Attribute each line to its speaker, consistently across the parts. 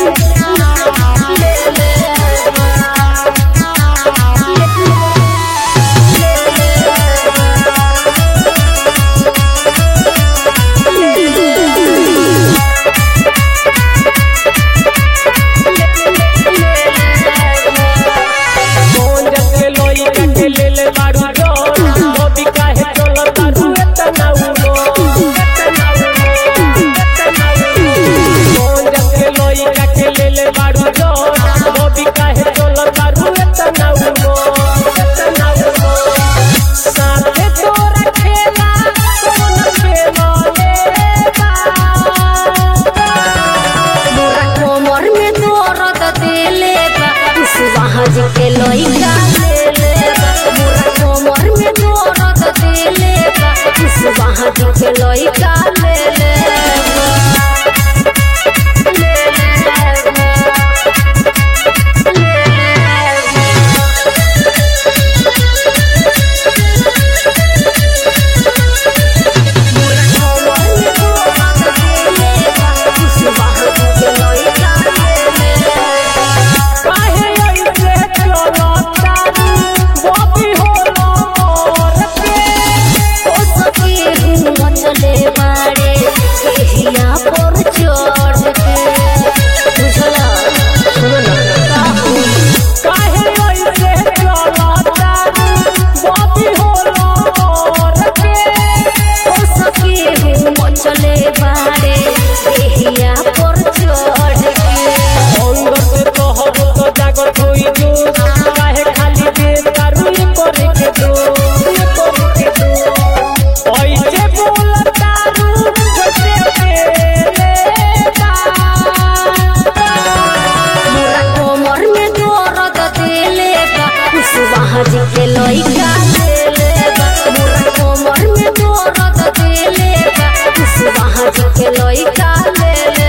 Speaker 1: के लइका ले ले मोरा कमर में दर्द देले बा कुशवाहा जी के लइका ले ले कुशवाहा जी के लइका ले ले मोरा कमर में दर्द देले बा कुशवाहा जी के लइका ले ले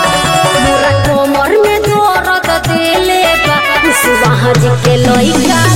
Speaker 1: कुशवाहा जी के लइका